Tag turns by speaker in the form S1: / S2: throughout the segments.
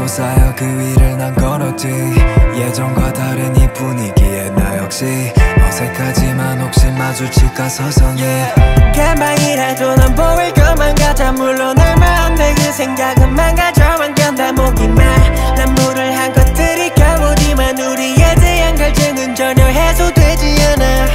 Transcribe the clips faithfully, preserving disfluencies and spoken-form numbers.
S1: 쌓고 쌓여 그 위를 난 걸었지. 예전과 다른 이 분위기에 나 역시 어색하지만 혹시 마주칠까 서성이.
S2: 가만히라도 넌 보일 것만 같아. 물론 얼마 안 돼 그 생각은 망가져만 견다. 목이 말난 물을 한 것들이 가보지만 우리에 대한 갈증은 전혀 해소되지 않아.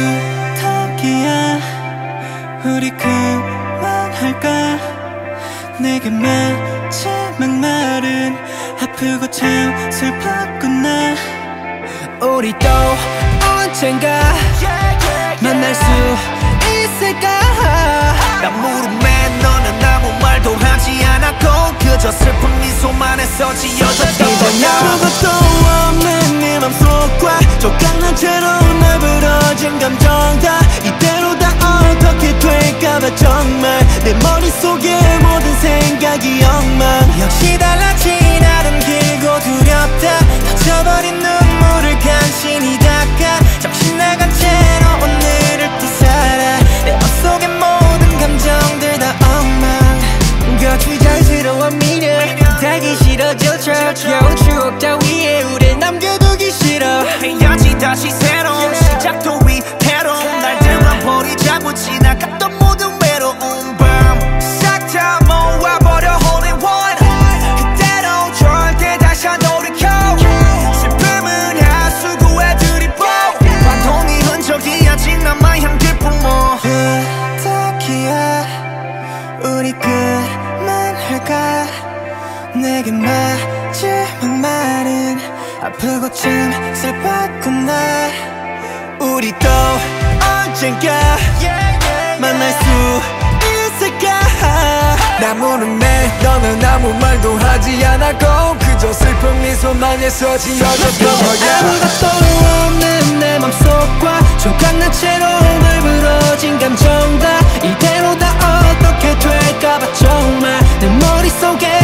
S3: 부탁이야 우리 그만할까. 내게 마지막 말은 아프고 참 슬펐구나.
S2: 우리 또 언젠가 만날 수 있을까.
S4: 난 무릎에 너는 아무 말도 하지 않았고 그저 슬픈 미소만 해서 지어졌던 거야.
S3: 아무것도 없는 네 맘속과 조각난 채로 날 부러진 감정 다 이대로 다 어떻게 될까봐 정말 내 머릿속에 모든 생각이 엉망.
S2: 역시 달랐지 나름 길고 두렵다. 다쳐버린 눈물을 간신히 닦아 정신 나간 채로 오늘을 또 살아. 내 맘속의 모든 감정들 다 엉망. 거추장스러운 미련 달기 싫어질 척 겨운 추억 따위에 우릴 남겨두기 싫어.
S4: 해야지 다시 새로운 시작도 위태로움. 날들만 버리자고 지나갔던 모든 외로운 밤 싹 다 모아버려 all in one. 그대로 절대 다시 안 돌이켜. 슬픔은 하수구에 들이부 반동이 흔적이 아직 남아향 길품어.
S2: 부탁이야 우리 그만할까. 내게 마지막 말은 아프고 참 슬펐구나.
S3: 우리 또 언젠가 만날 수 있을까.
S1: 나 무릎에 너는 아무 말도 하지 않았고 그저 슬픈 미소만 해서 지어졌던 거야.
S2: 아무것도 없는 내 맘속과 조각난 채로 늘 부러진 감정 다 이대로 다 어떻게 될까봐 정말 내 머릿속에